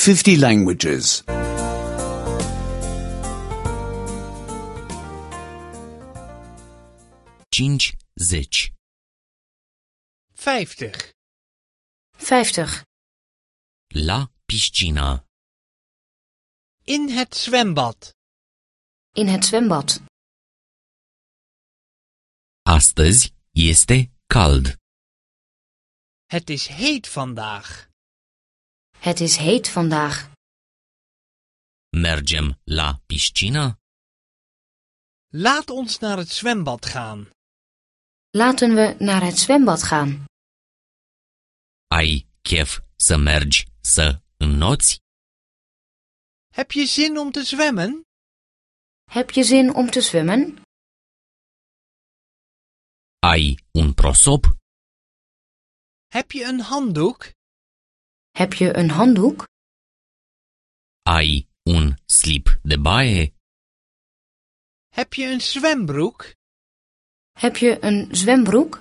50 languages. 50. 50. 50. La piscină. In het zwembad. In het zwembad. Astăzi este cald. Het is heet vandaag. Het is heet vandaag. Mergem la piscină? Laat ons naar het zwembad gaan. Laten we naar het zwembad gaan. Ai chef să mergi să înnoți? Heb je zin om te zwemmen? Heb je zin om te zwemmen? Ai un prosop? Heb je een handdoek? Heb je een handdoek? Ai un slip de baie? Heb je een zwembroek? Heb je een zwembroek?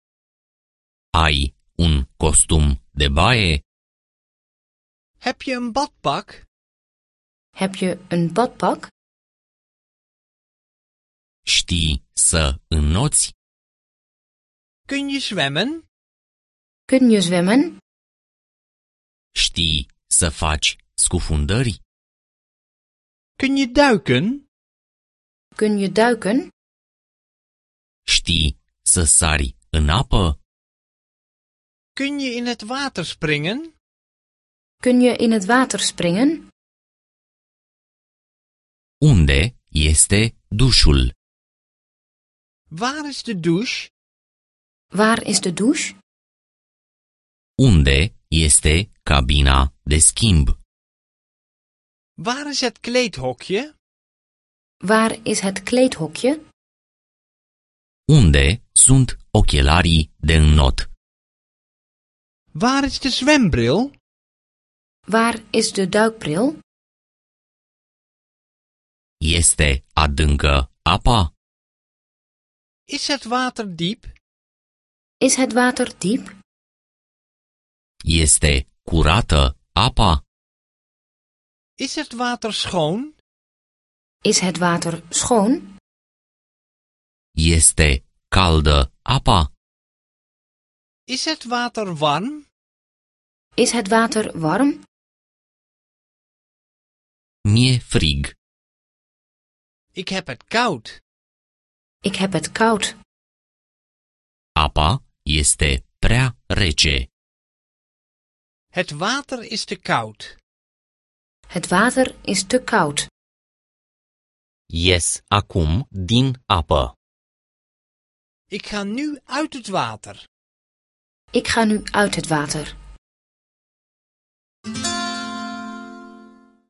Ai un costum de baie? Heb je een badpak? Heb je een badpak? Știi să înnoți? Kun je zwemmen? Kun je zwemmen? Știi să faci scufundări? Kun je duiken? Kun je duiken? Știi să sari în apă? Kun je in het water springen? Kun je in het water springen? Unde este dușul? Waar is de douche? Waar is de douche? Unde este cabina de schimb? Waar is het kleedhokje? Waar is het kleedhokje? Unde sunt ochelarii de înnot? Waar is de zwembril? Waar is de duikbril? Este adâncă apa? Is het water diep? Is het water diep? Este curată apa? Is het water schoon? Is het water schoon? Este caldă apa? Is het water warm? Is het water warm? Mie frig. Ik heb het koud. Ik heb het koud. Apa este prea rece. Het water is te koud. Het water is te koud. Ies acum din apă. Ik ga nu uit het water. Ik ga nu uit het water.